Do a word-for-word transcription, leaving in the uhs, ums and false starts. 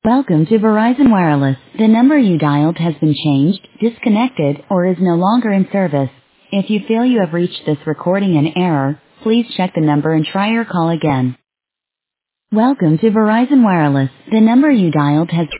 Welcome to Verizon Wireless. The number you dialed has been changed, disconnected, or is no longer in service. If you feel you have reached this recording in error, please check the number and try your call again. Welcome to Verizon Wireless. The number you dialed has